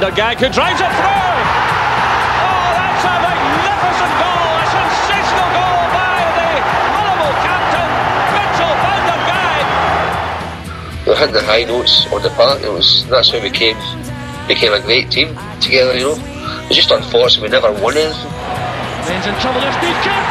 Peter Gagg, who drives it through. Oh, that's a magnificent goal, a sensational goal by the Motherwell captain, Mitchell van der Gagg. We had the high notes on the park. That's how we became a great team together. You know, it's just unfortunate we never won anything. Ben's in trouble. There's Newkirk.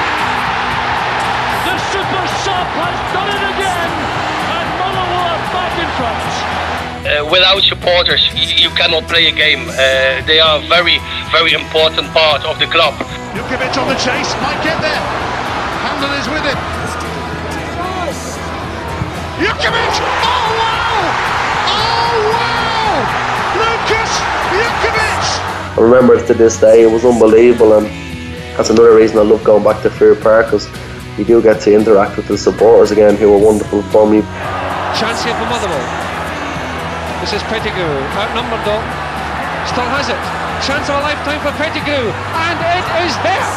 The super sub has done it again, and Motherwell are back in front. Without supporters, you cannot play a game. They are a very, very important part of the club. Jukovic on the chase, might get there. Handel is with it. Jukovic! Oh wow! Oh wow! Lucas Jukovic! I remember it to this day. It was unbelievable, and that's another reason I love going back to Fair Park, because you do get to interact with the supporters again, who were wonderful for me. Chance here for Motherwell. This is Pettigrew, outnumbered though. Still has it. Chance of a lifetime for Pettigrew, and it is there.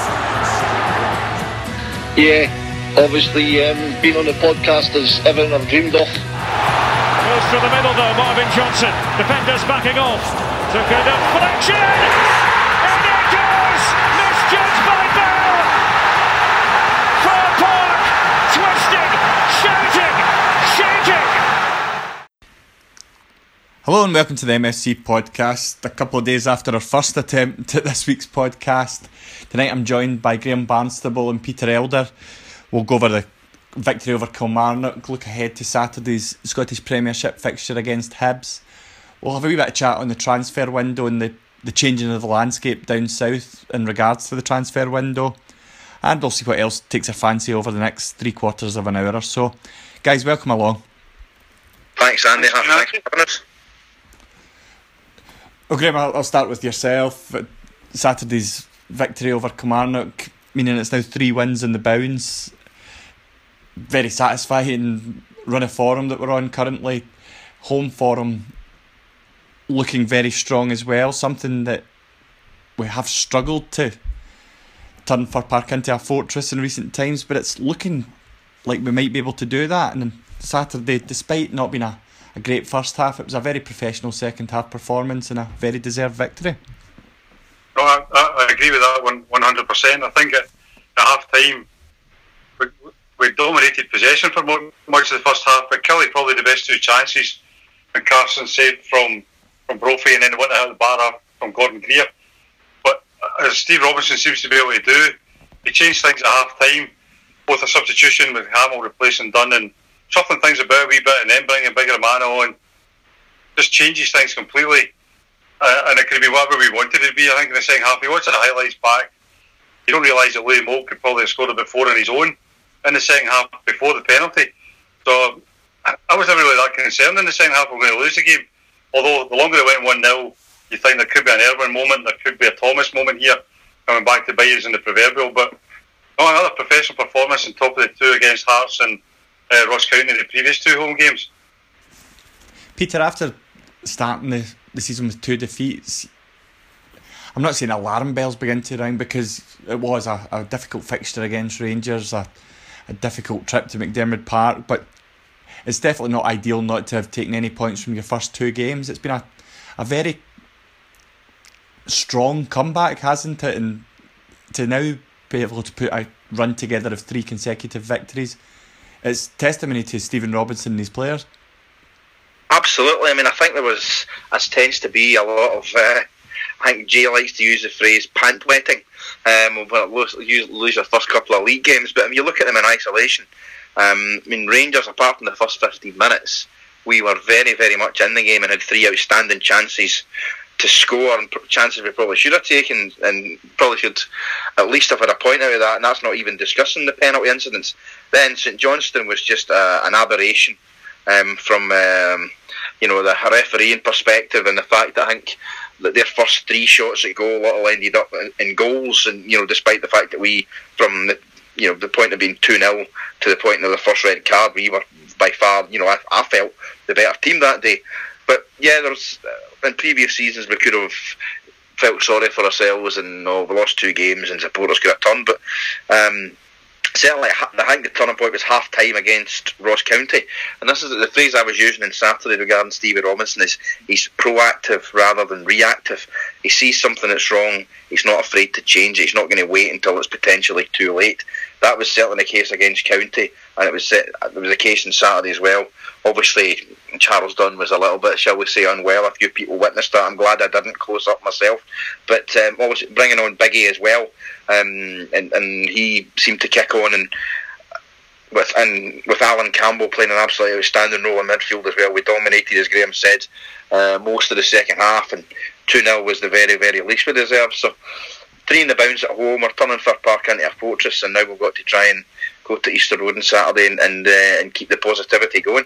Yeah, obviously being on the podcast is everything I've dreamed of. Goes through the middle though, Marvin Johnson. Defenders backing off. Took a deflection. And it goes. Misjudged by Bell. Fir Park. Twisting. Shouting. Shaking. Hello and welcome to the MSC podcast. A couple of days after our first attempt at this week's podcast. Tonight I'm joined by Graham Barnstable and Peter Elder. We'll go over the victory over Kilmarnock, look ahead to Saturday's Scottish Premiership fixture against Hibs. We'll have a wee bit of chat on the transfer window and the changing of the landscape down south in regards to the transfer window. And we'll see what else takes our fancy over the next 3/4 of an hour or so. Guys, welcome along. Thanks, Andy. Thanks for having us. Well, Graham, I'll start with yourself. Saturday's victory over Kilmarnock, meaning it's now 3 wins in the bounds. Very satisfying run of form that we're on currently. Home form looking very strong as well. Something that we have struggled to turn Fir Park into a fortress in recent times, but it's looking like we might be able to do that. And on Saturday, despite not being a great first half, it was a very professional second half performance and a very deserved victory. No, I agree with that 100%. I think at half time we dominated possession for much of the first half, but Kelly probably the best 2 chances, and Carson saved from Brophy, and then went out the bar from Gordon Greer. But as Steve Robinson seems to be able to do, he changed things at half time, both a substitution with Hamill replacing Dunn and shuffling things about a wee bit, and then bringing bigger man on, just changes things completely. And it could be whatever we wanted it to be. I think in the second half, you watch the highlights back, you don't realise that Louis Moult could probably have scored about 4 on his own in the second half before the penalty. So I was never really that concerned in the second half we're going to lose the game. Although the longer it went 1-0, you think there could be an Irwin moment, there could be a Thomas moment here, coming back to bite us in the proverbial. But another professional performance on top of the 2 against Hearts and Ross County in the previous 2 home games. Peter, after starting the season with 2 defeats, I'm not saying alarm bells begin to ring, because it was a difficult fixture against Rangers, a difficult trip to McDiarmid Park, but it's definitely not ideal not to have taken any points from your first 2 games. It's been a very strong comeback, hasn't it? And to now be able to put a run together of 3 consecutive victories, it's testimony to Stephen Robinson and his players. Absolutely. I mean, I think there was, as tends to be, a lot of, I think Jay likes to use the phrase pant wetting. When lose your first couple of league games, but if you look at them in isolation, I mean, Rangers, apart from the first 15 minutes, we were very, very much in the game and had 3 outstanding chances to score, and chances we probably should have taken, and probably should at least have had a point out of that, and that's not even discussing the penalty incidents. Then St Johnstone was just an aberration from the refereeing perspective, and the fact that I think that their first 3 shots at goal all ended up in goals, and despite the fact that we, from the point of being 2-0 to the point of the first red card, we were by far, I felt the better team that day. But yeah, there's in previous seasons we could have felt sorry for ourselves and we lost 2 games and supporters could have turned. But certainly, I think the turning point was half time against Ross County, and this is the phrase I was using on Saturday regarding Stevie Robinson. Is he's proactive rather than reactive. He sees something that's wrong, he's not afraid to change it. He's not going to wait until it's potentially too late. That was certainly the case against County, and it was the case on Saturday as well. Obviously, Charles Dunn was a little bit, shall we say, unwell. A few people witnessed that. I'm glad I didn't close up myself. But obviously bringing on Biggie as well, and he seemed to kick on, and with Alan Campbell playing an absolutely outstanding role in midfield as well. We dominated, as Graham said, most of the second half, and 2-0 was the very, very least we deserved. So 3 in the bounce at home. We're turning Fir Park into a fortress, and now we've got to try and go to Easter Road on Saturday and keep the positivity going.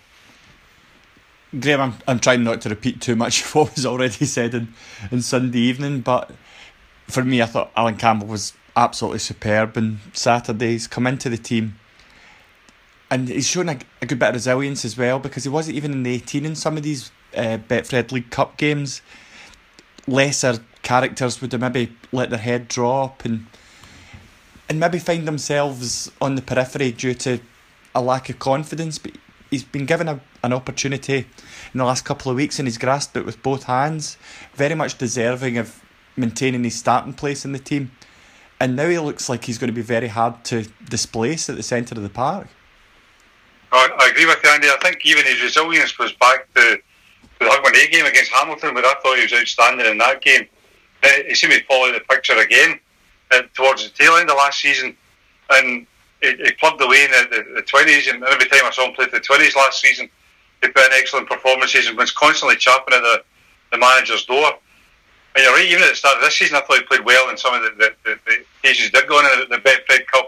Graham, I'm trying not to repeat too much of what was already said in Sunday evening, but for me, I thought Alan Campbell was absolutely superb on Saturday. He's come into the team and he's shown a good bit of resilience as well, because he wasn't even in the 18 in some of these Betfred League Cup games. Lesser characters would have maybe let their head drop and maybe find themselves on the periphery due to a lack of confidence, but he's been given an opportunity in the last couple of weeks and he's grasped it with both hands, very much deserving of maintaining his starting place in the team, and now he looks like he's going to be very hard to displace at the centre of the park. I agree with you, Andy. I think even his resilience was back to the Hogmanay game against Hamilton, where I thought he was outstanding in that game. He seemed to fall out of the picture again towards the tail end of last season, and he plugged away in the 20s, and every time I saw him play the 20s last season, he put in excellent performances and was constantly champing at the manager's door. And you're right, even at the start of this season, I thought he played well in some of the occasions he did go in the Betfred Cup.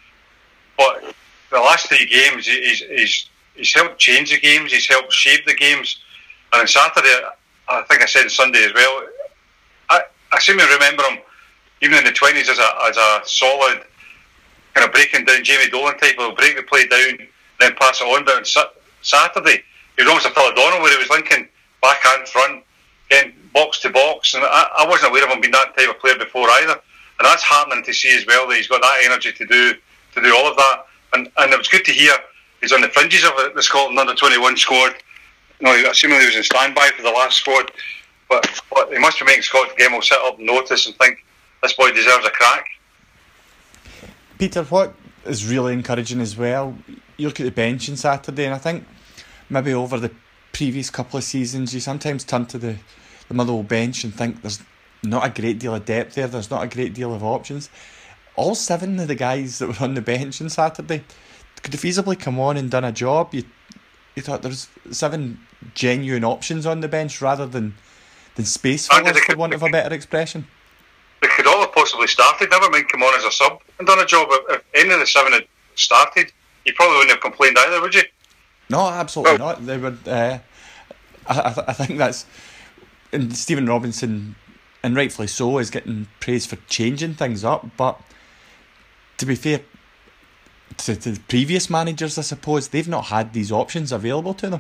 But the last 3 games, he's helped change the games, he's helped shape the games. And on Saturday, I think I said on Sunday as well, I seem to remember him, even in the 20s, as a solid, kind of breaking down Jamie Dolan type. He'll break the play down, then pass it on. But on Saturday, he was almost a Phil O'Donnell, where he was linking backhand front, getting box to box, and I wasn't aware of him being that type of player before either. And that's heartening to see as well, that he's got that energy to do all of that. And it was good to hear he's on the fringes of the Scotland under-21 squad. You know, assuming he was in standby for the last squad, but he must be making Scott Gemmell sit up and notice and think this boy deserves a crack. Peter, what is really encouraging as well, you look at the bench on Saturday, and I think maybe over the previous couple of seasons you sometimes turn to the Motherwell bench and think there's not a great deal of depth there's not a great deal of options. All 7 of the guys that were on the bench on Saturday could have feasibly come on and done a job. You thought there's 7 genuine options on the bench rather than space fillers, for want of a better expression. They could all have possibly started, never mind come on as a sub and done a job. If any of the 7 had started, you probably wouldn't have complained either, would you? No, absolutely not. They would. I think that's, and Stephen Robinson, and rightfully so, is getting praise for changing things up. But to be fair to the previous managers, I suppose they've not had these options available to them.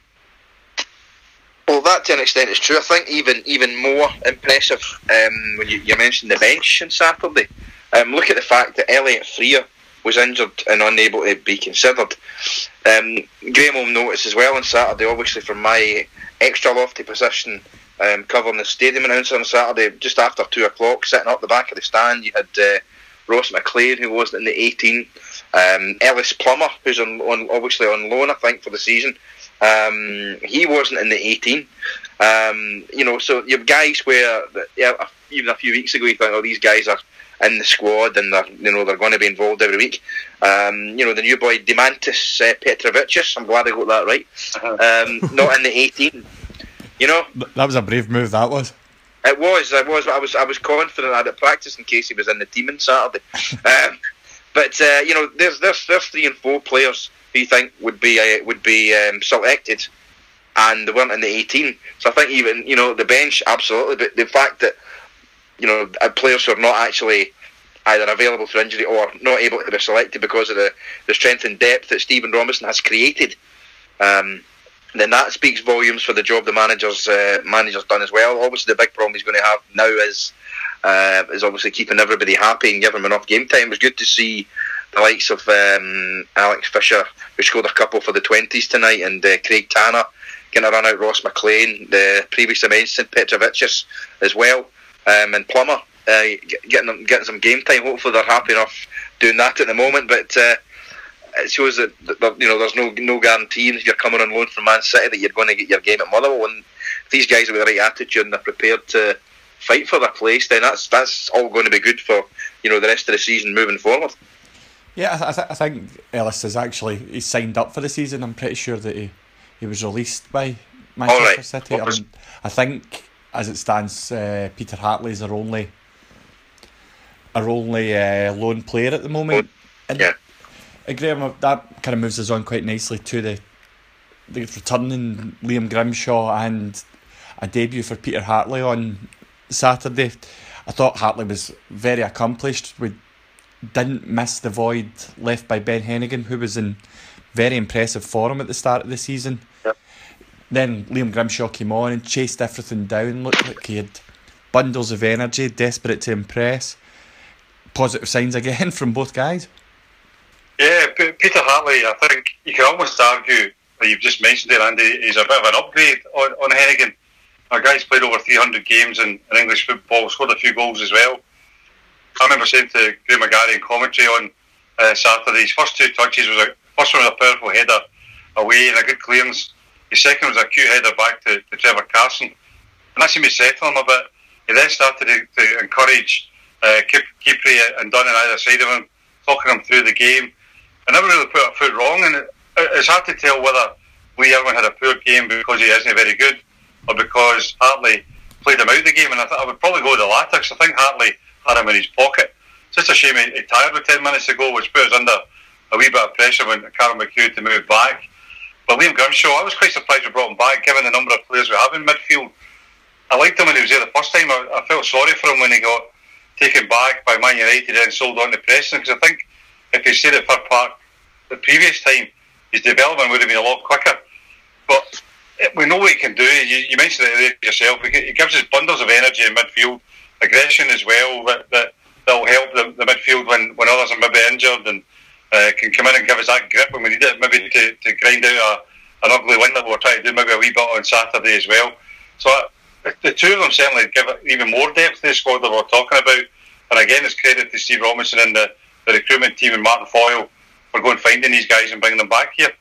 Well, that to an extent is true. I think even more impressive when you mentioned the bench on Saturday. Look at the fact that Elliot Freer was injured and unable to be considered. Graham will notice as well on Saturday, obviously from my extra lofty position covering the stadium announcer on Saturday, just after 2 o'clock, sitting up the back of the stand, you had Ross McLean, who wasn't in the 18, Ellis Plummer, who's obviously on loan, I think, for the season. He wasn't in the 18. So you have guys where even a few weeks ago you think, oh, these guys are in the squad and they're going to be involved every week. The new boy Dimantis Petrovicius, I'm glad I got that right. Not in the 18. That was a brave move. That was. It was. I was confident I had it practice in case he was in the team on Saturday. But there's 3 and 4 players who you think would be selected, and they weren't in the 18. So I think even the bench, absolutely. But the fact that players who are not actually either available through injury or not able to be selected because of the strength and depth that Stephen Robinson has created, then that speaks volumes for the job the manager's done as well. Obviously, the big problem he's going to have now is obviously keeping everybody happy and giving them enough game time. It was good to see the likes of Alex Fisher, who scored a couple for the 20s tonight, and Craig Tanner going to run out Ross McLean, the previously mentioned Petrovicius as well, and Plummer getting some game time. Hopefully they're happy enough doing that at the moment, but it shows that there's no guarantee if you're coming on loan from Man City that you're going to get your game at Motherwell. And if these guys have the right attitude and they're prepared to fight for their place, then that's all going to be good for the rest of the season moving forward. Yeah, I think Ellis he's signed up for the season. I'm pretty sure that he was released by Manchester City. I think as it stands, Peter Hartley is our only lone player at the moment. Yeah. Graham, that kind of moves us on quite nicely to the returning Liam Grimshaw and a debut for Peter Hartley on Saturday. I thought Hartley was very accomplished. We didn't miss the void left by Ben Hennigan, who was in very impressive form at the start of the season. Yep. Then Liam Grimshaw came on and chased everything down. Looked like he had bundles of energy, desperate to impress. Positive signs again from both guys. Yeah, Peter Hartley, I think you can almost argue that you've just mentioned it, Andy, he's a bit of an upgrade on Hennigan. Our guy's played over 300 games in English football, scored a few goals as well. I remember saying to Graham McGarry in commentary on Saturday, his first two touches first one was a powerful header away and a good clearance. His second was a cute header back to Trevor Carson. And that seemed to settle him a bit. He then started to encourage Kipri and Dunn on either side of him, talking him through the game. I never really put a foot wrong, and it's hard to tell whether Lee Irwin had a poor game because he isn't very good or because Hartley played him out of the game. And I would probably go with the latter, because I think Hartley had him in his pocket. It's just a shame he tired with 10 minutes to go, which put us under a wee bit of pressure when Carl McHugh had to move back. But Liam Grimshaw, I was quite surprised we brought him back, given the number of players we have in midfield. I liked him when he was there the first time. I felt sorry for him when he got taken back by Man United and sold on to Preston, because I think if he stayed at Fir Park the previous time, his development would have been a lot quicker. But we know what he can do. You mentioned it yourself. He gives us bundles of energy in midfield, aggression as well, that'll help the midfield when others are maybe injured, and can come in and give us that grip when we need it, maybe to grind out an ugly win that we're trying to do maybe a wee bit on Saturday as well. So the two of them certainly give it even more depth to the squad that we're talking about. And again, it's credit to Steve Robinson and the recruitment team and Martin Foyle for going finding these guys and bringing them back here.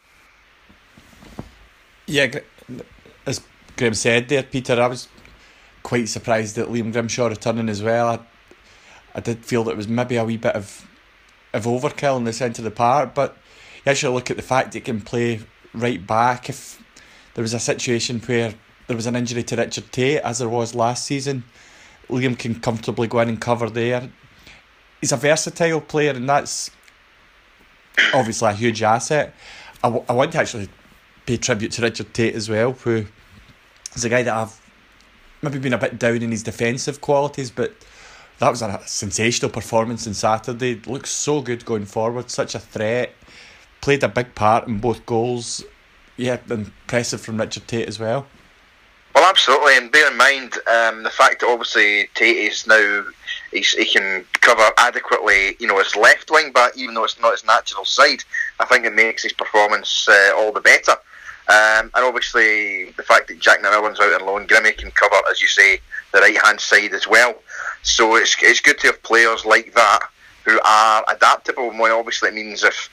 Yeah, as Graham said there, Peter, I was quite surprised at Liam Grimshaw returning as well. I did feel that it was maybe a wee bit of overkill in the centre of the park, but you actually look at the fact he can play right back. If there was a situation where there was an injury to Richard Tate, as there was last season, Liam can comfortably go in and cover there. He's a versatile player, and that's obviously a huge asset. I want to actually pay tribute to Richard Tate as well, who is a guy that I've maybe been a bit down in his defensive qualities, but that was a sensational performance on Saturday. Looks so good going forward, such a threat. Played a big part in both goals. Yeah, impressive from Richard Tate as well. Well, absolutely, and bear in mind the fact that obviously Tate is now he can cover adequately, his left wing back, even though it's not his natural side. I think it makes his performance all the better. And obviously the fact that Jack McMillan's out on loan, Grimmy can cover, as you say, the right hand side as well. So it's good to have players like that who are adaptable. And obviously it means if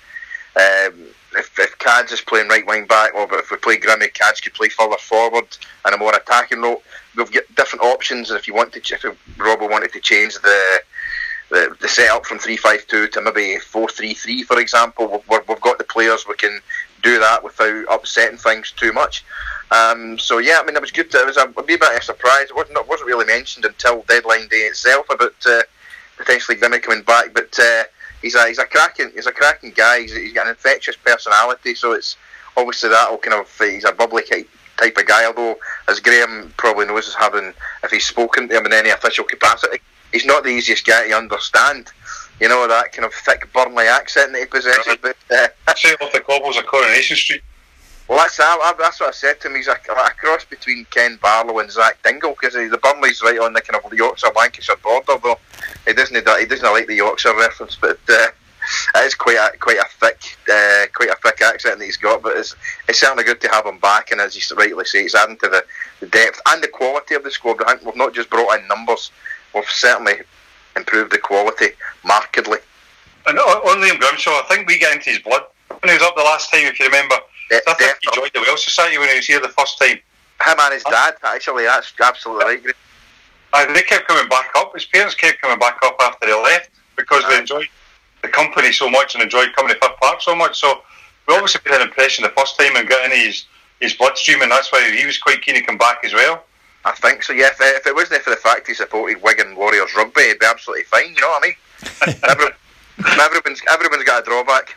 Cads is playing right wing back, or if we play Grimmy, Cads could play further forward and a more attacking role. We've got different options, and if Robbo wanted to change the setup from 3-5-2 to maybe 4-3-3, for example, we've got the players we can do that without upsetting things too much. So yeah, I mean, it was good. It was a wee bit of a surprise. It wasn't really mentioned until deadline day itself about potentially Grimmy coming back, but he's a cracking guy. He's got an infectious personality, so it's obviously that'll kind of, he's a bubbly type of guy. Although, as Graham probably knows, if he's spoken to him in any official capacity, he's not the easiest guy to understand. That kind of thick Burnley accent that he possesses. But straight off the cobbles of Coronation Street. Well, that's what I said to him. He's a cross between Ken Barlow and Zach Dingle, because the Burnley's right on the kind of Yorkshire Lancashire border, though he doesn't like the Yorkshire reference. But It is quite a thick accent that he's got, but it's certainly good to have him back. And as you rightly say, it's adding to the depth and the quality of the squad. I think we've not just brought in numbers; we've certainly improved the quality markedly. And on Liam Grimshaw, I think we got into his blood when he was up the last time, if you remember. So I think he joined the Welsh Society when he was here the first time. Him and his dad, actually, that's absolutely right. They kept coming back up. His parents kept coming back up after they left because they enjoyed the company so much and enjoyed coming to Firth Park so much. So we obviously made an impression the first time and got in his bloodstream, and that's why he was quite keen to come back as well. I think so, yeah. If it wasn't for the fact he supported Wigan Warriors rugby, he'd be absolutely fine, you know what I mean? everyone's got a drawback.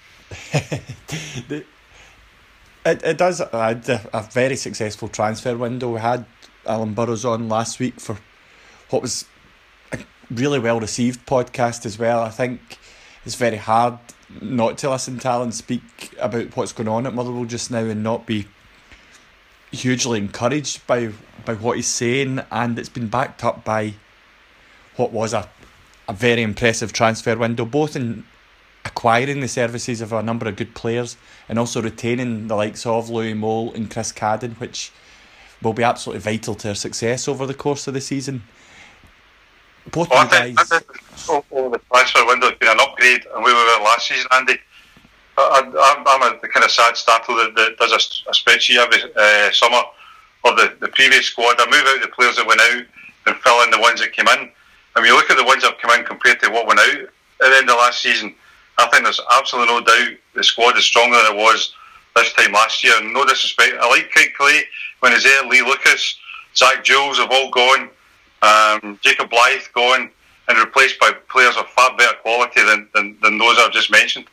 It does. I had a very successful transfer window. We had Alan Burrows on last week for what was a really well received podcast as well. I think it's very hard not to listen to Alan speak about what's going on at Motherwell just now and not be hugely encouraged by what he's saying, and it's been backed up by what was a very impressive transfer window, both in acquiring the services of a number of good players and also retaining the likes of Louis Mole and Chris Cadden, which will be absolutely vital to our success over the course of the season. Both of you guys... The transfer window has been an upgrade on where we were last season, Andy. I'm the kind of sad starter that does a spreadsheet every summer of the previous squad. I move out the players that went out and fill in the ones that came in. And when you look at the ones that have come in compared to what went out at the end of last season, I think there's absolutely no doubt the squad is stronger than it was this time last year. And no disrespect, I like Craig Clay when he's there, Lee Lucas, Zach Jules have all gone, Jacob Blythe gone, and replaced by players of far better quality than those I've just mentioned.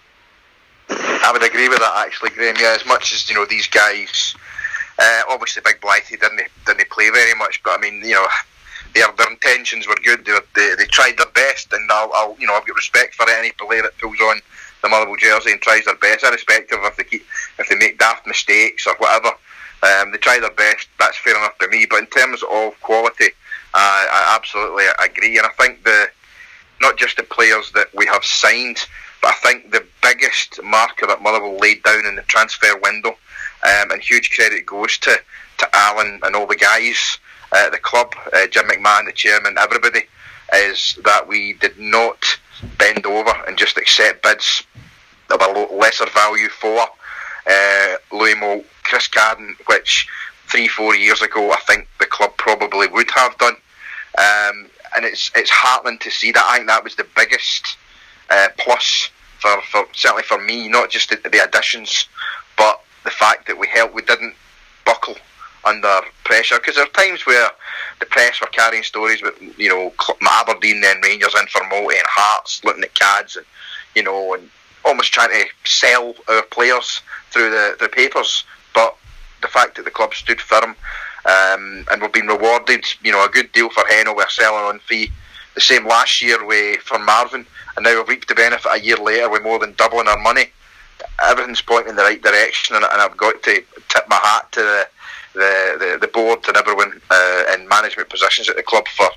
I would agree with that, actually, Graham. Yeah, as much as these guys, obviously Big Blythe didn't play very much, but I mean, their intentions were good. They tried their best, and I've got respect for any player that pulls on the Motherwell jersey and tries their best, irrespective if they make daft mistakes or whatever. They try their best. That's fair enough to me. But in terms of quality, I absolutely agree, and I think not just the players that we have signed, but I think the biggest marker that Motherwell laid down in the transfer window, and huge credit goes to Alan and all the guys at the club, Jim McMahon, the chairman, everybody, is that we did not bend over and just accept bids of a lesser value for Louis Moult, Chris Cadden, which 3-4 years ago I think the club probably would have done. And it's heartening to see that. I think that was the biggest plus for certainly for me, not just the additions, but the fact that we didn't buckle under pressure, because there are times where the press were carrying stories about Aberdeen then Rangers in for Moulty and Hearts looking at CADs and and almost trying to sell our players through the papers. But the fact that the club stood firm, and we've been rewarded, a good deal for Heno with a selling on fee, the same last year for Marvin, and now we've reaped the benefit a year later with more than doubling our money. Everything's pointing in the right direction, and I've got to tip my hat to the board and everyone in management positions at the club for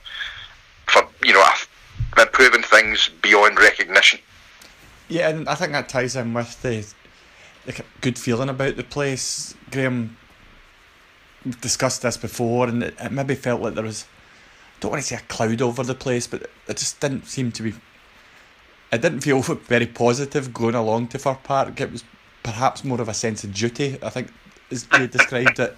improving things beyond recognition. Yeah, and I think that ties in with the good feeling about the place. Graham, we've discussed this before, and it maybe felt like there was, I don't want to say a cloud over the place, but it just didn't seem to be, it didn't feel very positive going along to Fir Park. It was perhaps more of a sense of duty, I think, as you described it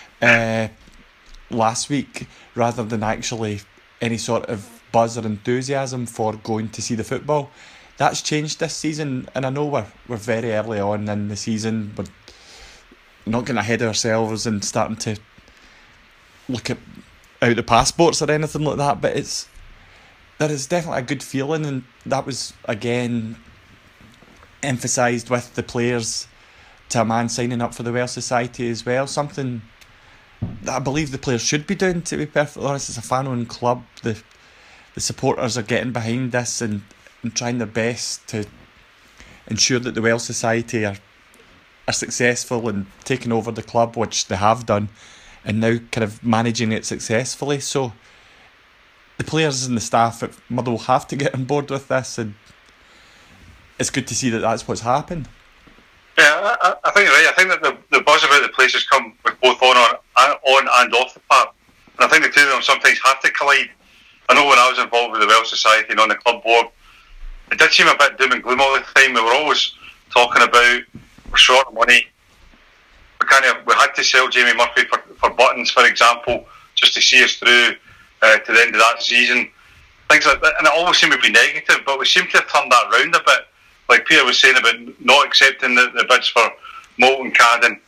last week, rather than actually any sort of buzz or enthusiasm for going to see the football. That's changed this season, and I know we're very early on in the season. We're not getting ahead of ourselves and starting to look at out the passports or anything like that, but there is definitely a good feeling, and that was again emphasised with the players to a man signing up for the Welsh Society as well. Something that I believe the players should be doing, to be perfectly honest. It's a fan-owned club. The supporters are getting behind this and trying their best to ensure that the Welsh Society are successful in taking over the club, which they have done, and now kind of managing it successfully. So the players and the staff at Motherwell have to get on board with this, and it's good to see that that's what's happened. Yeah, I think you're right. I think that the buzz about the place has come with both on and off the park. And I think the two of them sometimes have to collide. I know when I was involved with the Welsh Society and on the club board, it did seem a bit doom and gloom all the time. We were always talking about we're short of money. We had to sell Jamie Murphy for buttons, for example, just to see us through to the end of that season. Things like that, and it always seemed to be negative, but we seem to have turned that round a bit. Like Peter was saying about not accepting the bids for Moult and Cadden.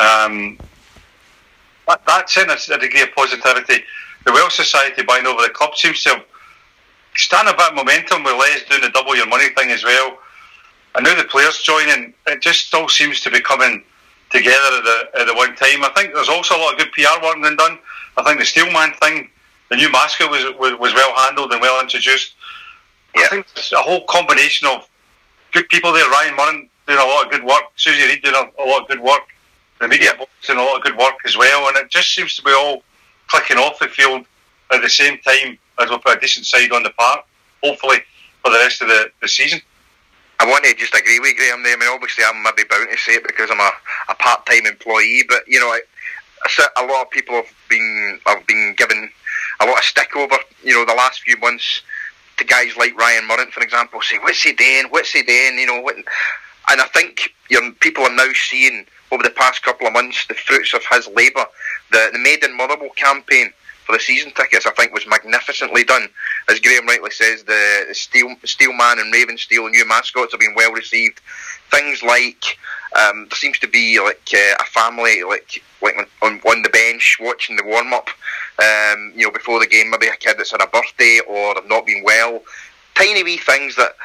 That's in a degree of positivity. The Welsh Society buying over the club seems to have stand a bit of momentum with Les doing the double your money thing as well. And now the players joining, it just still seems to be coming together at the one time. I think there's also a lot of good PR work being done. I think the Steelman thing, the new mascot was well handled and well introduced. Yeah. I think it's a whole combination of good people there. Ryan Murren doing a lot of good work, Susie Reid doing a lot of good work, the media box doing a lot of good work as well, and it just seems to be all clicking off the field at the same time as we put a decent side on the park, hopefully for the rest of the season. I want to just agree with Graham there. I mean, obviously I'm maybe bound to say it because I'm a part-time employee, but you know, a lot of people have been given a lot of stick over, you know, the last few months to guys like Ryan Murren, for example, say, what's he doing, you know, and I think people are now seeing over the past couple of months the fruits of his labour. The Made in Motherwell campaign for the season tickets, I think, was magnificently done. As Graham rightly says, the Steelman and Ravensteel new mascots have been well received. Things like there seems to be like a family like on the bench watching the warm up, you know, before the game. Maybe a kid that's had a birthday or have not been well. Tiny wee things like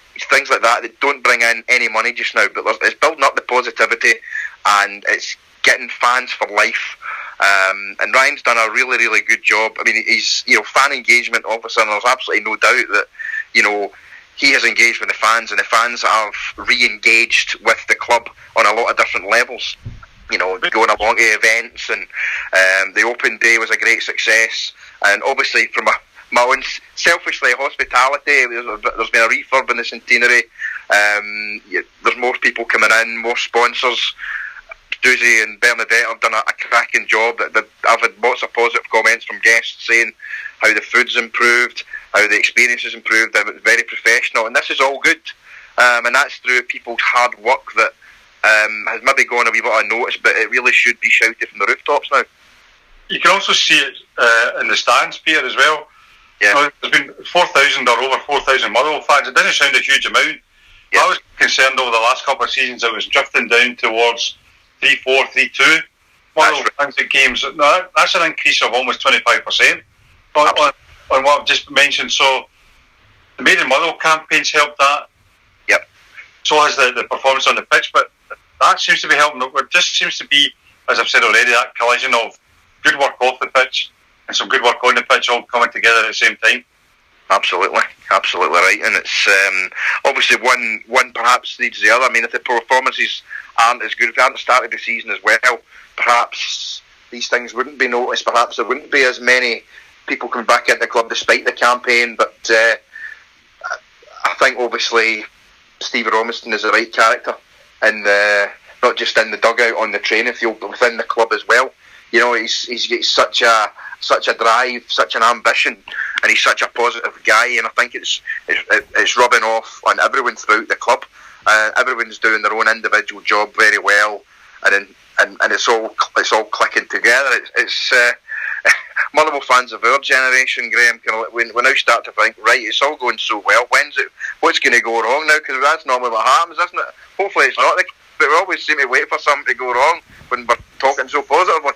that don't bring in any money just now, but it's building up the positivity and it's getting fans for life. And Ryan's done a really, really good job. I mean, he's, you know, fan engagement officer, and there's absolutely no doubt that, you know, he has engaged with the fans, and the fans have re-engaged with the club on a lot of different levels. You know, going along to events, and the open day was a great success. And obviously, from my own selfishly hospitality, there's been a refurb in the Centenary. There's more people coming in, more sponsors. Susie and Bernadette have done a cracking job. I've had lots of positive comments from guests saying how the food's improved, how the experience has improved, how it's very professional, and this is all good. And that's through people's hard work that has maybe gone a wee bit unnoticed, but it really should be shouted from the rooftops now. You can also see it in the stands, Peter, as well. Yeah. There's been 4,000 or over 4,000 Motherwell fans. It doesn't sound a huge amount. Yeah. I was concerned over the last couple of seasons it was drifting down towards 3-4, 3-2 Motherwell fans at games. No, that's an increase of almost 25% on what I've just mentioned. So the Made in Motherwell campaign's helped that. Yep. So has the performance on the pitch, but that seems to be helping. It just seems to be, as I've said already, that collision of good work off the pitch and some good work on the pitch all coming together at the same time. Absolutely right, and it's obviously one perhaps needs the other. I mean, if the performances aren't as good, if we hadn't started the season as well, perhaps these things wouldn't be noticed. Perhaps there wouldn't be as many people coming back into the club despite the campaign. But I think obviously Stevie Robinson is the right character, and not just in the dugout on the training field, but within the club as well. You know, he's got such a drive, such an ambition, and he's such a positive guy. And I think it's rubbing off on everyone throughout the club. Everyone's doing their own individual job very well, and it's all clicking together. It's Motherwell fans of our generation, Graham. We now start to think, right, it's all going so well. What's going to go wrong now? Because that's normally what happens, isn't it? Hopefully it's not. But we always seem to wait for something to go wrong when we're talking so positively.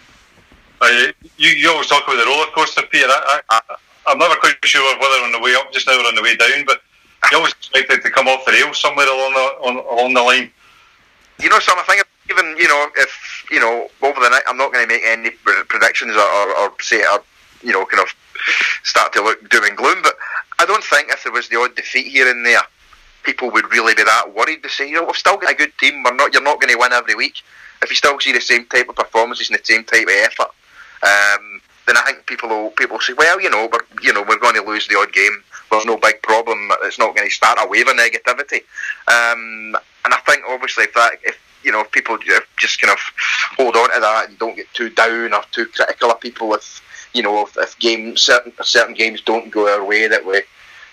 You always talk about the roller coaster, Peter. I'm never quite sure whether on the way up just now or on the way down, but you always expect it to come off the rails somewhere along the line. You know something, I think even, you know, if, you know, over the night, I'm not going to make any predictions or say, you know, kind of start to look doom and gloom, but I don't think if there was the odd defeat here and there, people would really be that worried to say, you know, we've still got a good team, you're not going to win every week. If you still see the same type of performances and the same type of effort, then I think people will say, well, we're going to lose the odd game. There's no big problem. it's not going to start a wave of negativity. And I think obviously if people just kind of hold on to that and don't get too down or too critical of people if certain games don't go our way, that we,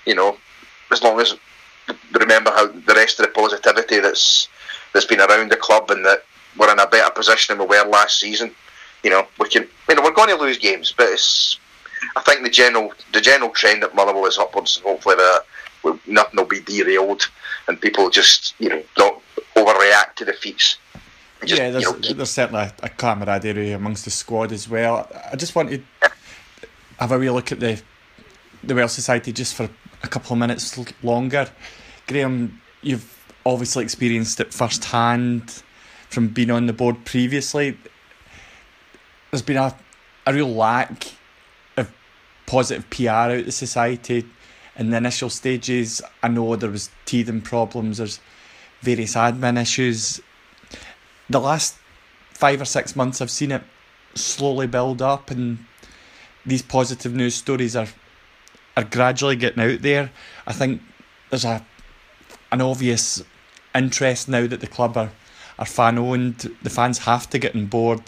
as long as we remember how the rest of the positivity that's been around the club, and that we're in a better position than we were last season. We can. We're going to lose games, but I think the general trend at Motherwell is upwards, and hopefully that nothing will be derailed, and people just not overreact to defeats. There's certainly a camaraderie amongst the squad as well. I just want to have a wee look at the Welsh Society just for a couple of minutes longer. Graham, you've obviously experienced it firsthand from being on the board previously. There's been a real lack of positive PR out the society in the initial stages. I know there was teething problems, there's various admin issues. The last 5 or 6 months I've seen it slowly build up, and these positive news stories are gradually getting out there. I think there's an obvious interest now that the club are fan owned. The fans have to get on board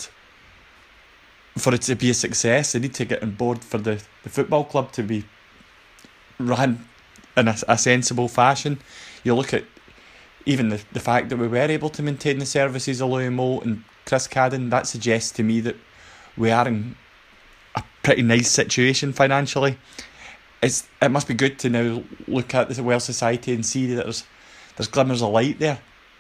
for it to be a success. They need to get on board for the football club to be run in a sensible fashion. You look at even the fact that we were able to maintain the services of Louis Moult and Chris Cadden, that suggests to me that we are in a pretty nice situation financially. It must be good to now look at the Welsh Society and see that there's glimmers of light there.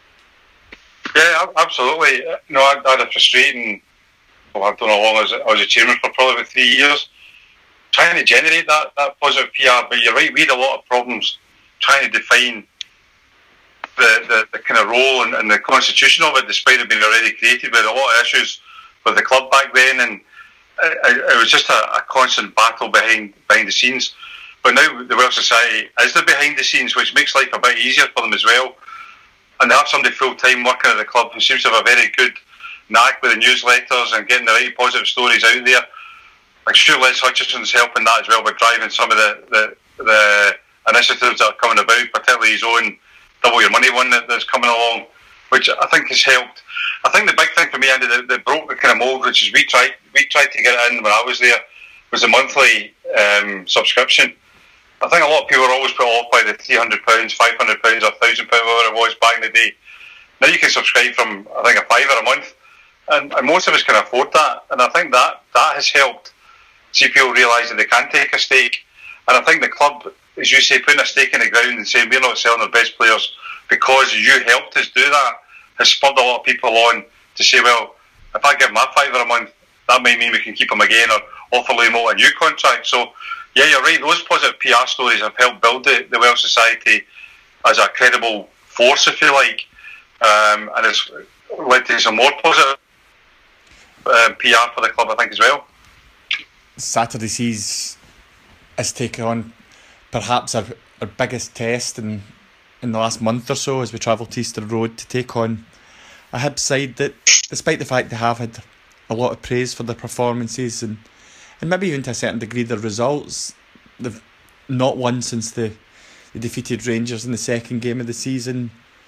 Yeah, absolutely. I had a frustrating, I don't know how long I was a chairman for, probably about 3 years, trying to generate that positive PR. But you're right, we had a lot of problems trying to define the kind of role and the constitution of it, despite it being already created. We had a lot of issues with the club back then, and it was just a constant battle behind the scenes. But now the Welsh Society is the behind the scenes, which makes life a bit easier for them as well. And they have somebody full time working at the club who seems to have a very good knack with the newsletters and getting the right positive stories out there. I'm sure Les Hutchinson's helping that as well by driving some of the initiatives that are coming about, particularly his own Double Your Money one that's coming along, which I think has helped. I think the big thing for me, Andy, that broke the kind of mould, which is we tried to get it in when I was there, was a monthly subscription. I think a lot of people are always put off by the £300, £500 or £1,000, whatever it was back in the day. Now you can subscribe from, I think, £5 a month, and most of us can afford that. And I think that has helped see people realise that they can take a stake. And I think the club, as you say, putting a stake in the ground and saying we're not selling our best players because you helped us do that, has spurred a lot of people on to say, well, if I give them £5 a month, that might mean we can keep them again or offer Louis Moult a new contract. So, yeah, you're right, those positive PR stories have helped build the Welsh Society as a credible force, if you like, and it's led to some more positive PR for the club, I think, as well. Saturday sees us take on perhaps our biggest test in the last month or so as we travel to Easter Road to take on a Hibs side that, despite the fact they have had a lot of praise for their performances and maybe even to a certain degree their results, they've not won since they defeated Rangers in the second game of the season.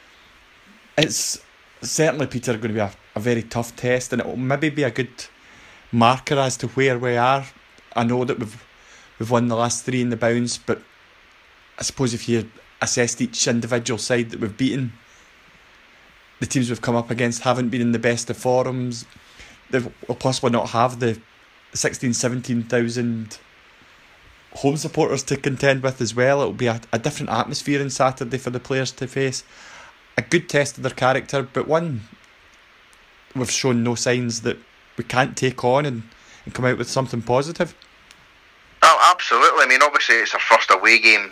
It's certainly, Peter, going to be a very tough test, and it will maybe be a good marker as to where we are. I know that we've won the last 3 in the bounce, but I suppose if you assessed each individual side that we've beaten, the teams we've come up against haven't been in the best of forms. They will possibly not have the 17,000 home supporters to contend with as well. It will be a different atmosphere on Saturday for the players to face. A good test of their character, but one we've shown no signs that we can't take on and come out with something positive. Oh, absolutely. I mean, obviously it's our first away game,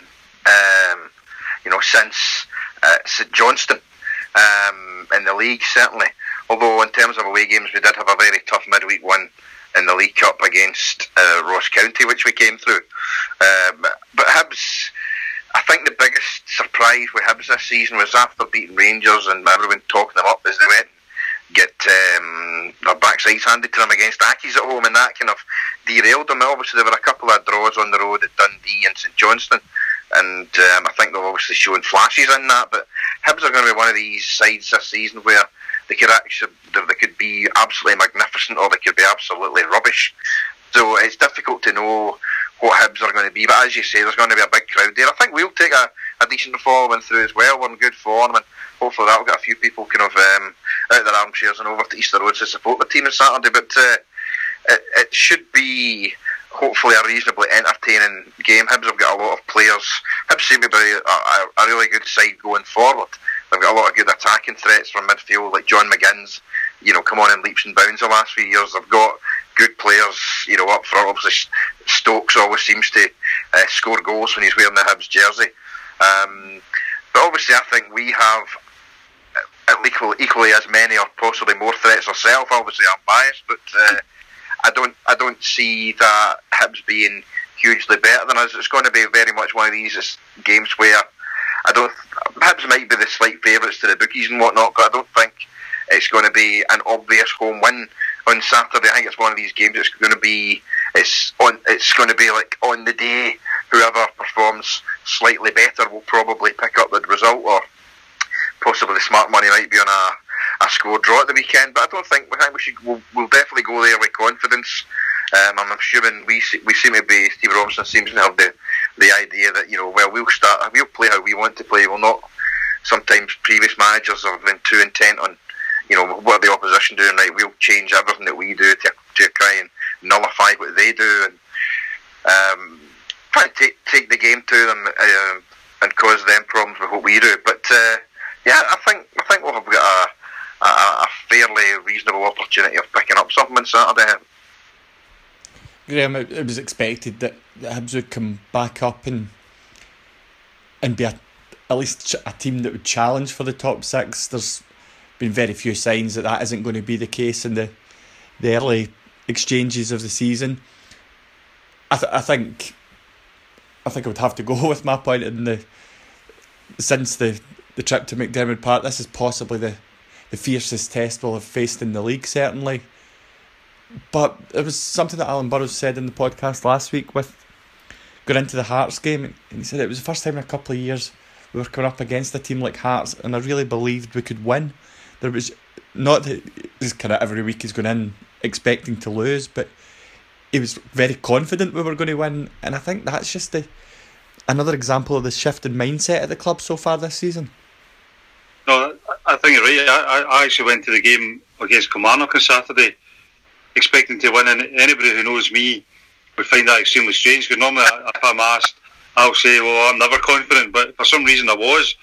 since St Johnstone in the league, certainly. Although in terms of away games, we did have a very tough midweek one in the League Cup against Ross County, which we came through. But Hibs, I think the biggest surprise with Hibs this season was after beating Rangers and everyone talking them up as they went get their backsides handed to them against Accies at home, and that kind of derailed them. Obviously there were a couple of draws on the road at Dundee and St Johnstone, and I think they've obviously shown flashes in that. But Hibs are going to be one of these sides this season where they could be absolutely magnificent, or they could be absolutely rubbish. So it's difficult to know what Hibs are going to be. But as you say, there's going to be a big crowd there. I think we'll take a decent following through as well. We're in good form, and hopefully that'll get a few people kind of out their armchairs and over to Easter Road to support the team on Saturday. But it should be hopefully a reasonably entertaining game. Hibs have got a lot of players. Hibs seem to be a really good side going forward. They've got a lot of good attacking threats from midfield, like John McGinn's, come on in leaps and bounds the last few years. They've got good players, up front. Obviously, Stokes always seems to score goals when he's wearing the Hibs jersey. But obviously, I think we have equally as many, or possibly more, threats ourselves. Obviously, I'm biased, but I don't see that Hibs being hugely better than us. It's going to be very much one of these games where Hibs might be the slight favourites to the bookies and whatnot, but I don't think it's going to be an obvious home win on Saturday. I think it's one of these games. It's going to be like on the day, whoever performs slightly better will probably pick up the result, or possibly the smart money might be on a score draw at the weekend. But I think we'll definitely go there with confidence. I'm assuming we seem to be, Steve Robinson seems to have the idea that we'll play how we want to play. We'll not. Sometimes previous managers have been too intent on what the opposition doing, right? We'll change everything that we do to try and nullify what they do, and try and take the game to them and cause them problems with what we do. But I think we've got a fairly reasonable opportunity of picking up something on Saturday. Graham, it was expected that Hibs would come back up and be at least a team that would challenge for the top six. There's been very few signs that isn't going to be the case in the early exchanges of the season. I think I would have to go with my point since the trip to McDiarmid Park. This is possibly the fiercest test we'll have faced in the league, certainly. But it was something that Alan Burrows said in the podcast last week with going into the Hearts game, and he said it was the first time in a couple of years we were coming up against a team like Hearts, and I really believed we could win. There was not that just kind of every week he's going in expecting to lose, but he was very confident we were going to win, and I think that's just another example of the shift in mindset at the club so far this season. No, I think you're right. I actually went to the game against Kilmarnock on Saturday expecting to win, and anybody who knows me would find that extremely strange, because normally if I'm asked, I'll say, well, I'm never confident, but for some reason I was.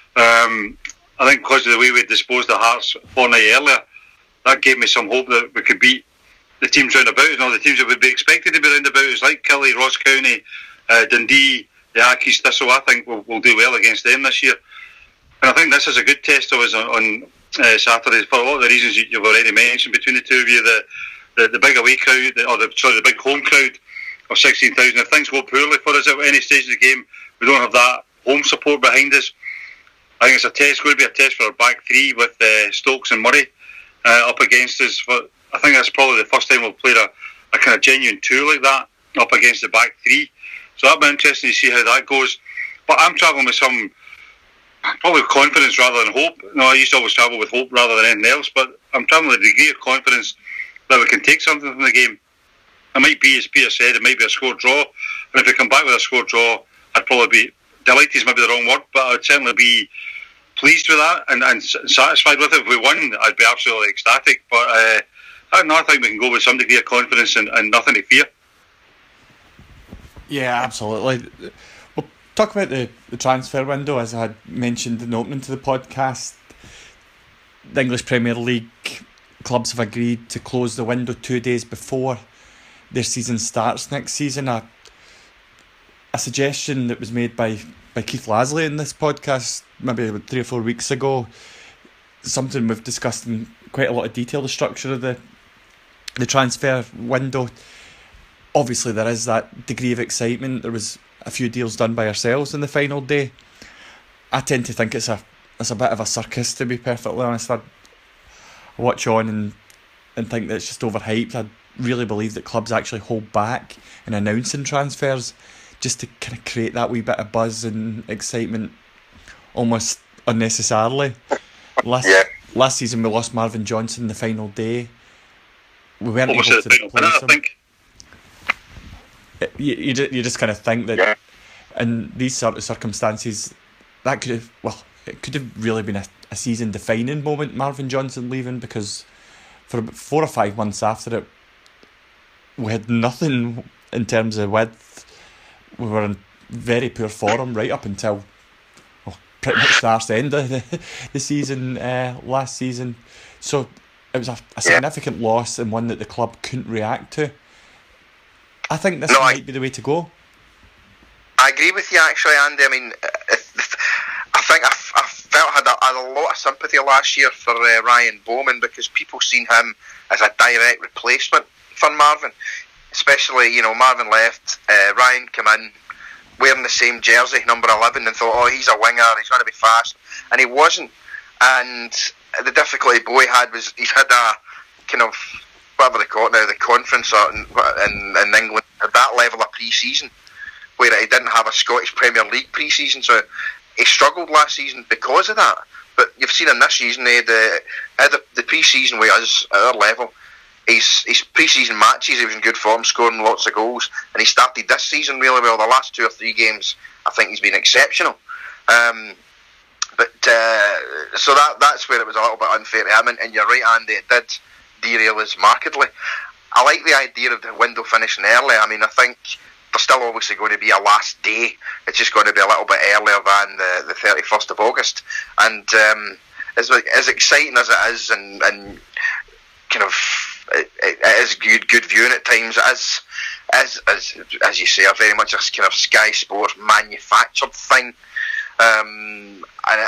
I think because of the way we disposed of Hearts a fortnight earlier, that gave me some hope that we could beat the teams round about, and all the teams that would be expected to be round about, is like Killie, Ross County, Dundee, the Accies, Thistle. I think we'll do well against them this year. And I think this is a good test of us on Saturday for a lot of the reasons you've already mentioned between the two of you. The big away crowd, the big home crowd of 16,000. If things go poorly for us at any stage of the game, we don't have that home support behind us. I think it's going to be a test for our back three with Stokes and Murray up against us. But I think that's probably the first time we've played a kind of genuine two like that up against the back three. So that'll be interesting to see how that goes. But I'm travelling with some probably confidence rather than hope. I used to always travel with hope rather than anything else, but I'm travelling with a degree of confidence that we can take something from the game. It might be, as Peter said, it might be a score draw, and if we come back with a score draw, I'd probably be delighted, is maybe the wrong word, but I'd certainly be pleased with that and satisfied with it. If we won, I'd be absolutely ecstatic, but I think we can go with some degree of confidence and nothing to fear. Yeah, absolutely. We'll talk about the transfer window, as I had mentioned in the opening to the podcast. The English Premier League clubs have agreed to close the window 2 days before their season starts next season. A suggestion that was made by Keith Lasley in this podcast maybe about 3 or 4 weeks ago, something we've discussed in quite a lot of detail, the structure of the transfer window. Obviously there is that degree of excitement. There was a few deals done by ourselves in the final day. I tend to think it's a bit of a circus, to be perfectly honest. I watch on and think that it's just overhyped. I really believe that clubs actually hold back in announcing transfers just to kind of create that wee bit of buzz and excitement almost unnecessarily. Last season we lost Marvin Johnson the final day. We weren't able to replace him. You just kind of think that in these sort of circumstances that could have, well, it could have really been a season defining moment, Marvin Johnson leaving, because for about 4 or 5 months after it we had nothing in terms of width. We were in very poor form right up until pretty much the arse end of the season last season. So it was a significant loss, and one that the club couldn't react to. I think this might be the way to go. I agree with you, actually, Andy. I mean, I think I felt I had a lot of sympathy last year for Ryan Bowman, because people seen him as a direct replacement for Marvin. Especially, you know, Marvin left, Ryan came in wearing the same jersey, number 11, and thought, oh, he's a winger, he's going to be fast. And he wasn't. And the difficulty Bowie had was he's had a kind of, whatever they call it now, the conference in England, at that level of pre-season, where he didn't have a Scottish Premier League pre-season, so he struggled last season because of that. But you've seen in this season, the pre-season with us at our level, his pre-season matches, he was in good form, scoring lots of goals, and he started this season really well. The last 2 or 3 games, I think he's been exceptional. So that's where it was a little bit unfair to him, and you're right, Andy, it did derail us markedly. I like the idea of the window finishing early. I mean, I think there's still obviously going to be a last day. It's just going to be a little bit earlier than the 31st of August. And as exciting as it is, and kind of it is good viewing at times, as you say, a very much a kind of Sky Sports manufactured thing. And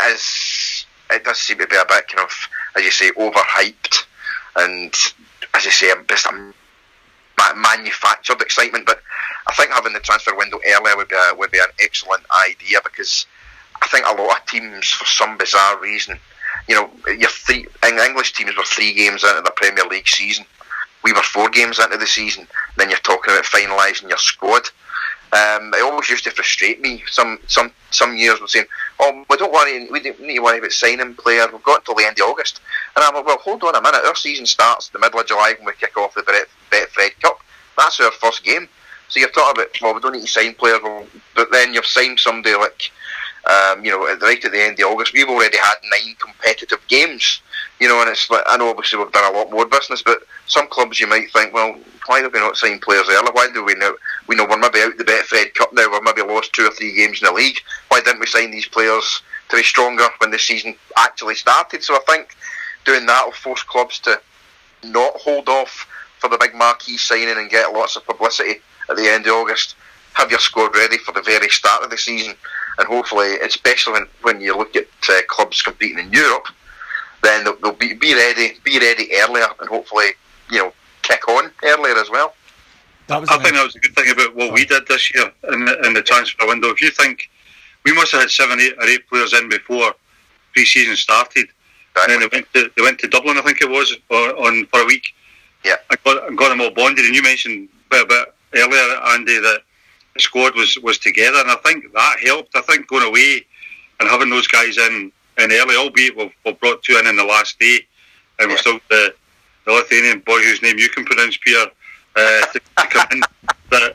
it does seem to be a bit kind of, as you say, overhyped, and as you say, just a manufactured excitement. But I think having the transfer window earlier would be an excellent idea, because I think a lot of teams, for some bizarre reason, you know, English teams were 3 games into the Premier League season. We were 4 games into the season. Then you're talking about finalising your squad. It always used to frustrate me. Some years were saying, "Oh, we don't need to worry about signing players. We've got until the end of August." And I'm like, "Well, hold on a minute. Our season starts the middle of July when we kick off the Betfred Cup. That's our first game. So you're talking about, well, we don't need to sign players, but then you've signed somebody like, you know, right at the end of August. We've already had 9 competitive games, you know, and it's like, I know obviously we've done a lot more business, but some clubs you might think, well, why have we not signed players earlier? Why do we know we're maybe out the Betfred Cup now, we've maybe lost 2 or 3 games in the league. Why didn't we sign these players to be stronger when the season actually started? So I think doing that will force clubs to not hold off for the big marquee signing and get lots of publicity at the end of August. Have your squad ready for the very start of the season, and hopefully, especially when you look at clubs competing in Europe, then they'll be ready earlier, and hopefully, you know, kick on earlier as well. I think that was a good thing about what we did this year in the transfer window. If you think, we must have had 7 or 8 players in before pre-season started, and then they went to Dublin, I think it was, for a week. Yeah, and got them all bonded. And you mentioned a bit earlier, Andy, that the squad was together, and I think that helped. I think going away and having those guys in early, albeit we've brought 2 in the last day, and we've still the Lithuanian boy whose name you can pronounce, Pierre, to come in. But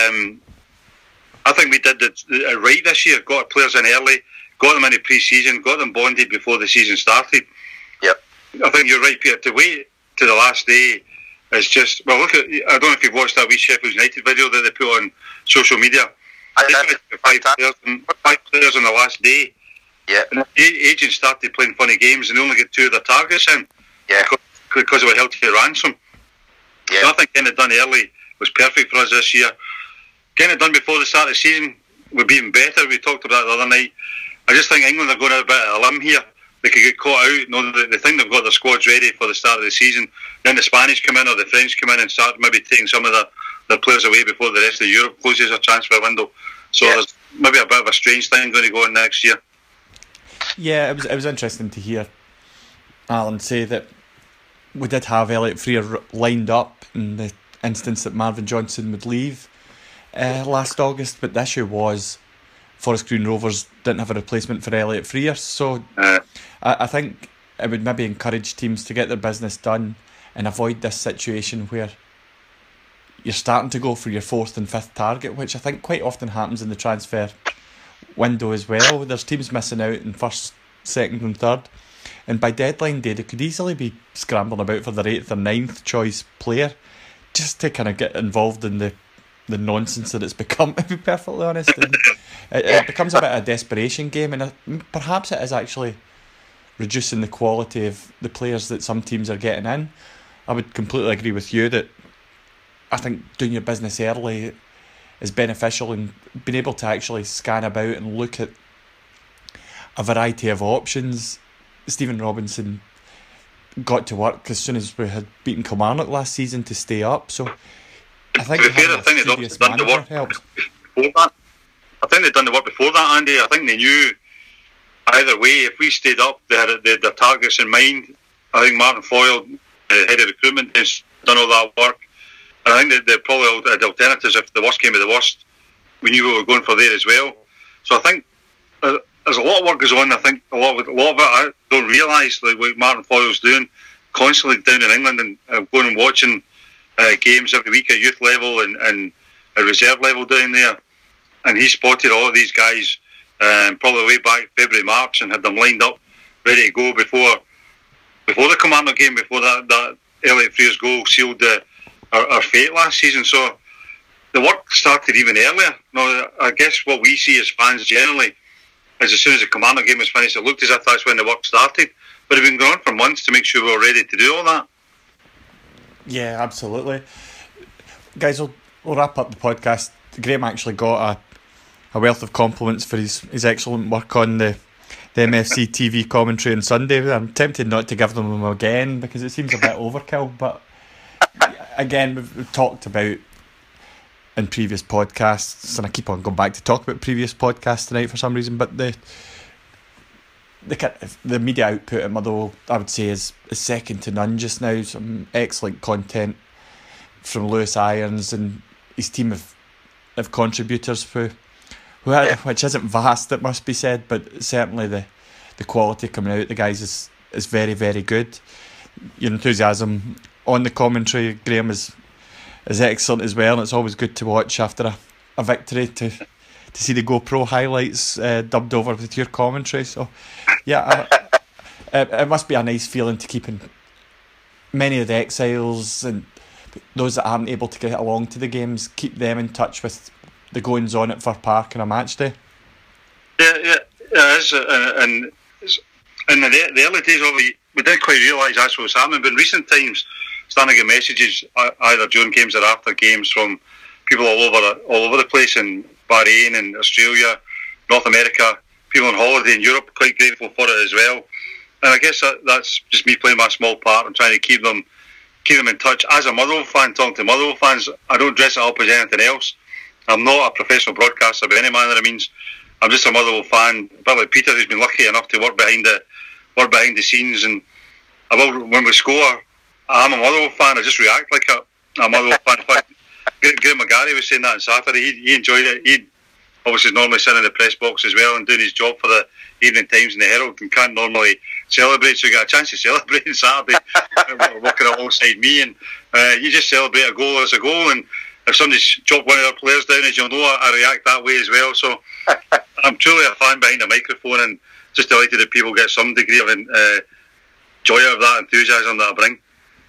I think we did it right this year. Got players in early, got them into pre-season, got them bonded before the season started. Yep. I think you're right, Peter. To wait to the last day is just, well, look at, I don't know if you've watched that wee Sheffield United video that they put on social media. They tried 5 players on the last day. Yeah. And the agents started playing funny games, and they only get 2 of their targets in. Yeah. Because they were held to ransom. Yeah. So I think getting it done early was perfect for us this year. Getting it done before the start of the season would be even better. We talked about it the other night. I just think England are going out a bit of a limb here. They could get caught out. You know, they think they've got their squads ready for the start of the season. Then the Spanish come in or the French come in and start maybe taking some of their players away before the rest of Europe closes their transfer window. So there's maybe a bit of a strange thing going to go on next year. Yeah, it was interesting to hear Alan say that we did have Elliot Frear lined up in the instance that Marvin Johnson would leave, last August, but the issue was Forest Green Rovers didn't have a replacement for Elliot Frears, so I think it would maybe encourage teams to get their business done and avoid this situation where you're starting to go for your 4th and 5th target, which I think quite often happens in the transfer window as well. There's teams missing out in 1st, 2nd and 3rd, and by deadline day they could easily be scrambling about for their 8th or 9th choice player just to kind of get involved in the nonsense that it's become, to be perfectly honest. It becomes a bit of a desperation game, and perhaps it is actually reducing the quality of the players that some teams are getting in. I would completely agree with you that I think doing your business early is beneficial, and being able to actually scan about and look at a variety of options. Stephen Robinson got to work as soon as we had beaten Kilmarnock last season to stay up, so I think they've done the work helps. Before that. I think they'd done the work before that, Andy. I think they knew either way, if we stayed up, they had their targets in mind. I think Martin Foyle, head of recruitment, has done all that work. And I think that they probably had alternatives if the worst came to the worst. We knew we were going for there as well. So I think there's a lot of work goes on. I think a lot of it I don't realise, like what Martin Foyle's doing, constantly down in England and going and watching games every week at youth level and at reserve level down there. And he spotted all of these guys probably way back February, March, and had them lined up, ready to go before the Kilmarnock game, before that Elliot Frears goal sealed our fate last season. So the work started even earlier. Now, I guess what we see as fans generally is as soon as the Kilmarnock game was finished, it looked as if that's when the work started. But it's been going on for months to make sure we were ready to do all that. Yeah, absolutely. Guys, we'll wrap up the podcast. Graham actually got a wealth of compliments for his excellent work on the MFC TV commentary on Sunday. I'm tempted not to give them again because it seems a bit overkill, but again, we've talked about in previous podcasts, and I keep on going back to talk about previous podcasts tonight for some reason, but the media output at Motherwell, I would say, is second to none just now. Some excellent content from Lewis Irons and his team of contributors which isn't vast, it must be said, but certainly the quality coming out the guys is very, very good. Your enthusiasm on the commentary, Graham, is excellent as well, and it's always good to watch after a victory to see the GoPro highlights dubbed over with your commentary. So yeah, it must be a nice feeling to keep in many of the exiles and those that aren't able to get along to the games, keep them in touch with the goings on at Fir Park on a match day. Yeah, it is, and in the early days of it, we didn't quite realise that's what was happening. But in recent times, starting to get messages either during games or after games from people all over the place in Bahrain and Australia, North America, people on holiday in Europe. Quite grateful for it as well. And I guess that's just me playing my small part and trying to keep them in touch. As a Motherwell fan, talking to Motherwell fans, I don't dress it up as anything else. I'm not a professional broadcaster by any manner of means. I'm just a Motherwell fan, a bit like Peter, who's been lucky enough to work behind the scenes. And when we score, I'm a Motherwell fan. I just react like a Motherwell fan. In fact, Graham McGarry was saying that on Saturday. He enjoyed it. He obviously normally sitting in the press box as well and doing his job for the Evening Times and the Herald, and can't normally celebrate, so you got a chance to celebrate on Saturday working alongside me, and you just celebrate a goal as a goal, and if somebody's chopped one of their players down, as you'll know, I react that way as well. So I'm truly a fan behind a microphone, and just delighted that people get some degree of joy out of that enthusiasm that I bring.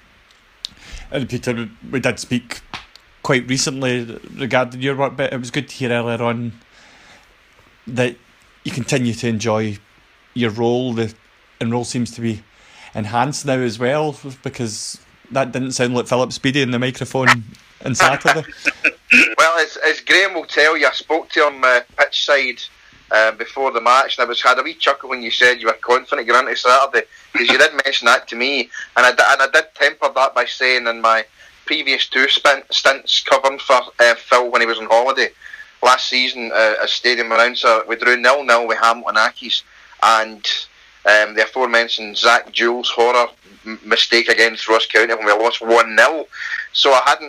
And Peter, we did speak quite recently regarding your work, but it was good to hear earlier on that you continue to enjoy your role. The role seems to be enhanced now as well, because that didn't sound like Philip Speedy in the microphone on Saturday. Well, as Graham will tell you, I spoke to him pitch side before the match, and I had a wee chuckle when you said you were confident going into Saturday, because you did mention that to me, and I did temper that by saying in my previous two stints covering for Phil when he was on holiday last season as stadium announcer, we drew 0-0 with Hamilton Accies, and the aforementioned Zach Jules horror mistake against Ross County when we lost 1-0. So I hadn't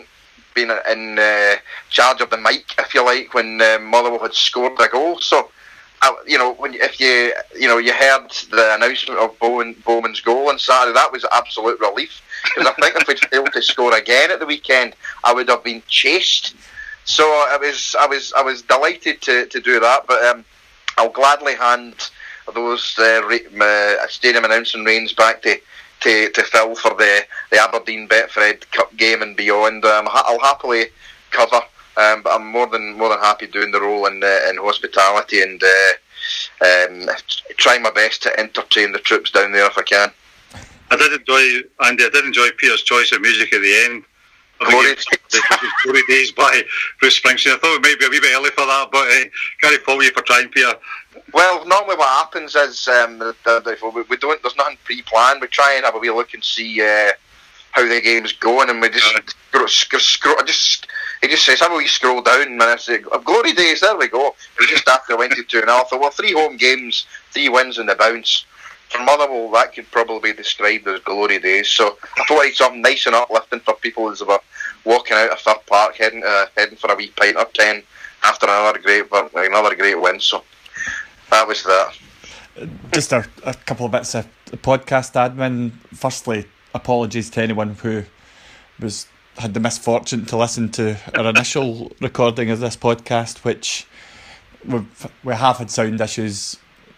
been in charge of the mic, if you like, when Motherwell had scored a goal. So, if you heard the announcement of Bowman's goal on Saturday, that was absolute relief. Because I think if we'd failed to score again at the weekend, I would have been chased. So I was delighted to do that. But I'll gladly hand those stadium announcing reins back to Phil for the Aberdeen Betfred Cup game and beyond. I'll happily cover, but I'm more than happy doing the role in hospitality and trying my best to entertain the troops down there if I can. I did enjoy Peter's choice of music at the end. Glory Days by Bruce Springsteen. I thought it might be a wee bit early for that, but can't fault you for trying, Peter. Well, normally what happens is we don't. There's nothing pre-planned. We try and have a wee look and see how the game's going, and we just scroll. He just says, "Have a wee scroll down," and I say, "Glory Days." There we go. It was just after I went to 2-0. I thought, well, 3 home games, 3 wins in the bounce. For Motherwell, that could probably be described as glory days. So I thought I'd something nice and uplifting for people as they were walking out of Fir Park, heading for a wee pint or 10 after another great win. So that was that. Just a couple of bits of podcast admin. Firstly, apologies to anyone who had the misfortune to listen to our initial recording of this podcast, which we have had sound issues.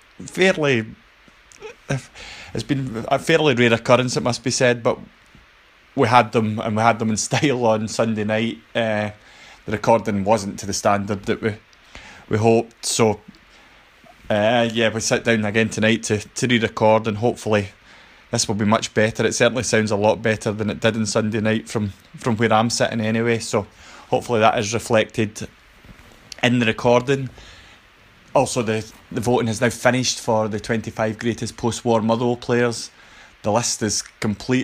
It's been a fairly rare occurrence, it must be said, but we had them in style on Sunday night. The recording wasn't to the standard that we hoped, so we sit down again tonight to re-record, and hopefully this will be much better. It certainly sounds a lot better than it did on Sunday night from where I'm sitting anyway, so hopefully that is reflected in the recording. Also, the voting has now finished for the 25 greatest post-war Motherwell players. The list is complete.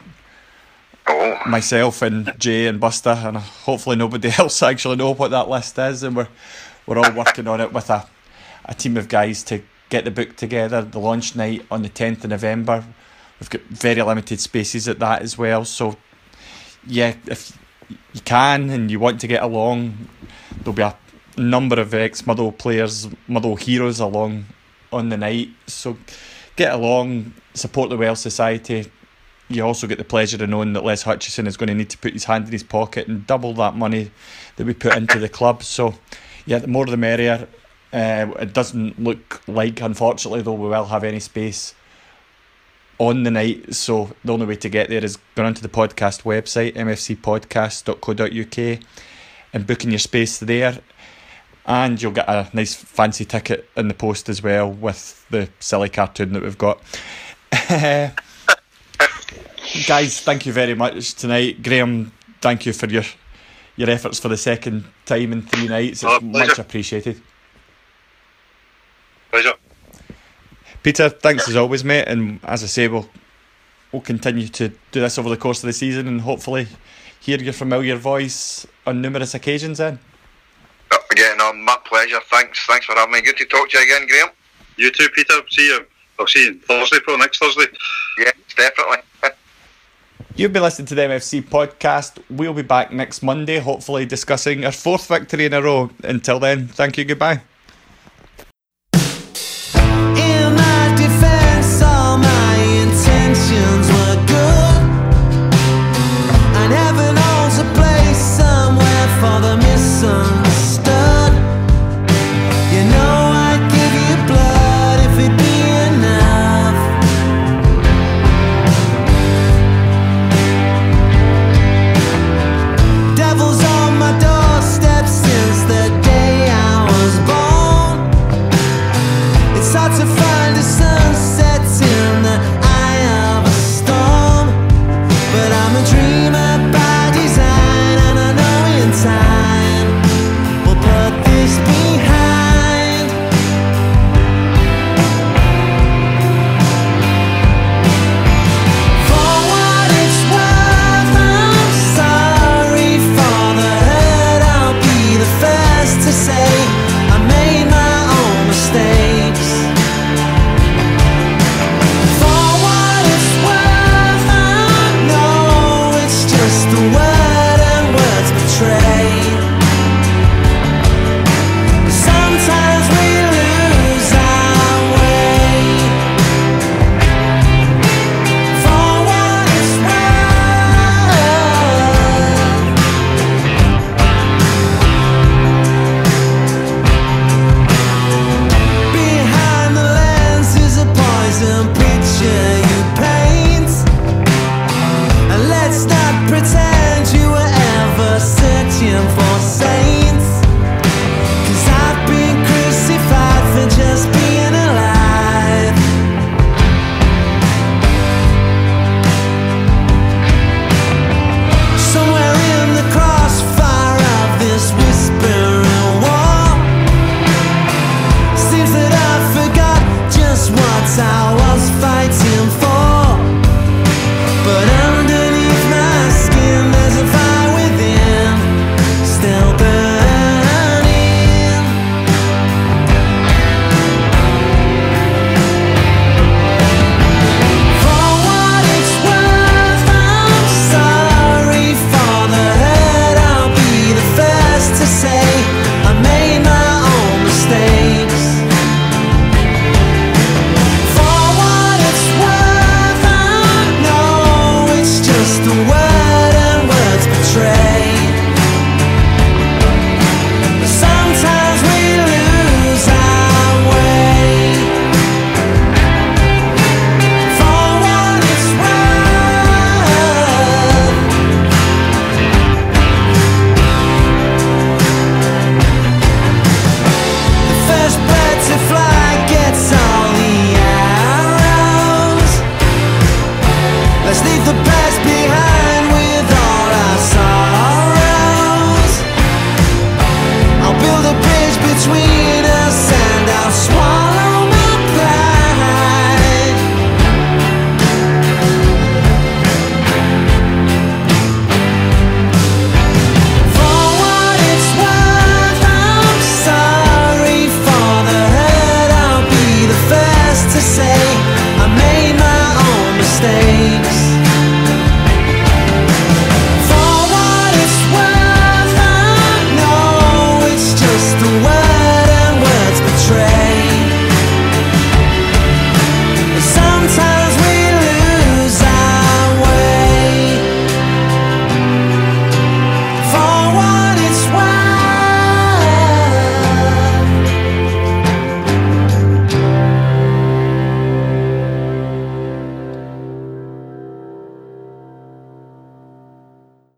Myself and Jay and Buster, and hopefully nobody else actually know what that list is, and we're all working on it with a team of guys to get the book together. The launch night on the 10th of November. We've got very limited spaces at that as well, so yeah, if you can and you want to get along, there'll be a number of ex-Motherwell players, Motherwell heroes along on the night, so get along, support the Welsh Society. You also get the pleasure of knowing that Les Hutchison is going to need to put his hand in his pocket and double that money that we put into the club, so yeah, the more the merrier. It doesn't look like, unfortunately though, we will have any space on the night, so the only way to get there is going onto the podcast website, mfcpodcast.co.uk, and booking your space there. And you'll get a nice fancy ticket in the post as well with the silly cartoon that we've got. Guys, thank you very much tonight. Graham, thank you for your efforts for the second time in 3 nights. It's much appreciated. Pleasure. Peter, thanks as always, mate. And as I say, we'll continue to do this over the course of the season and hopefully hear your familiar voice on numerous occasions then. Again, my pleasure. Thanks for having me. Good to talk to you again, Graham. You too, Peter. I'll see you next Thursday. Yeah, definitely. You'll be listening to the MFC podcast. We'll be back next Monday, hopefully discussing our 4th victory in a row. Until then, thank you, goodbye.